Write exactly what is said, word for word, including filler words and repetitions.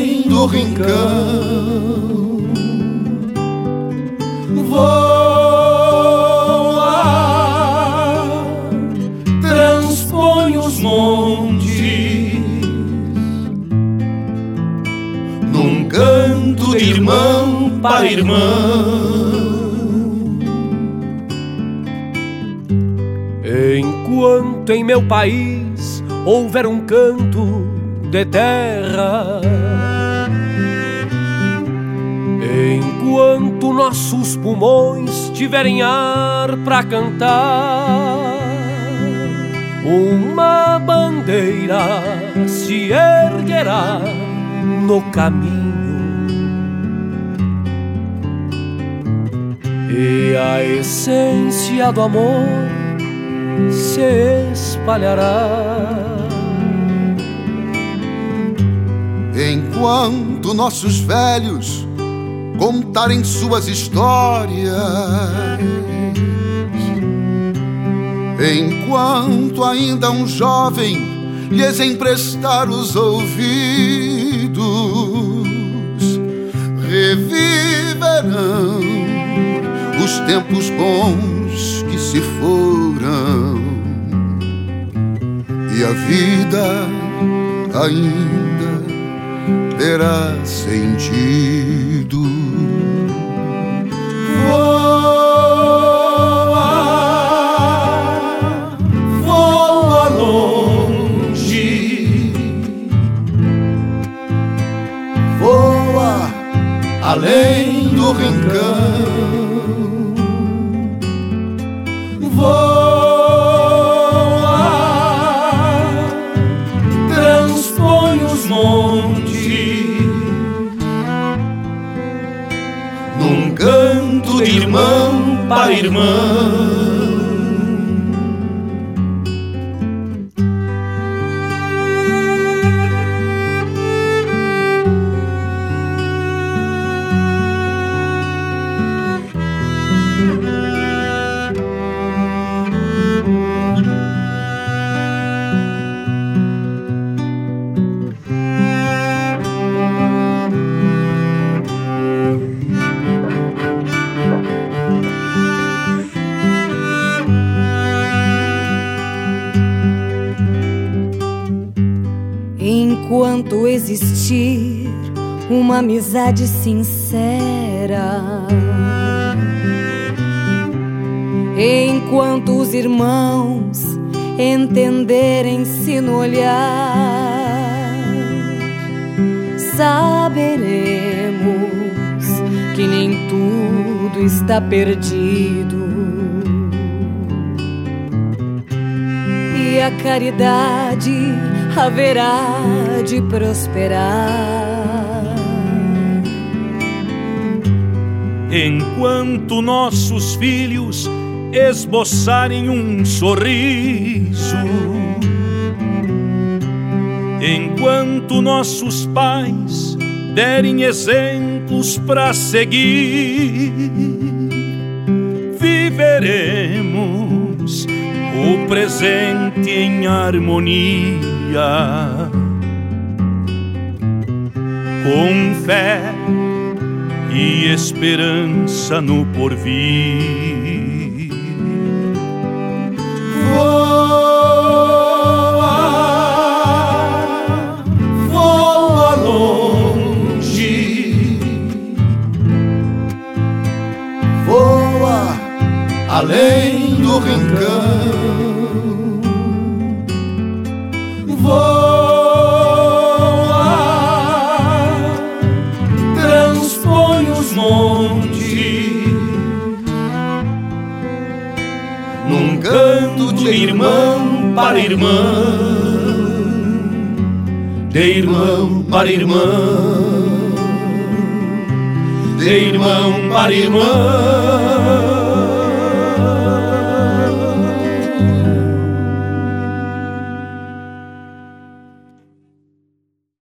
além do rincão. Voa, transpõe os montes num canto de irmão para irmão. Enquanto em meu país houver um canto de terra, enquanto nossos pulmões tiverem ar pra cantar, uma bandeira se erguerá no caminho e a essência do amor se espalhará. Enquanto nossos velhos contarem suas histórias, enquanto ainda um jovem lhes emprestar os ouvidos, reviverão os tempos bons que se foram, e a vida ainda terá sentido. Voa, voa longe, voa além do rincão. Voa, transpõe os montes num canto de irmão para irmão. Enquanto existir uma amizade sincera, enquanto os irmãos entenderem-se no olhar, saberemos que nem tudo está perdido e a caridade haverá de prosperar. Enquanto nossos filhos esboçarem um sorriso, enquanto nossos pais derem exemplos para seguir, viveremos o presente em harmonia, com fé e esperança no porvir. Voa, voa longe, voa além do rincão. Voa, transpõe os montes num canto de irmão para irmão, de irmão para irmão, de irmão para irmão.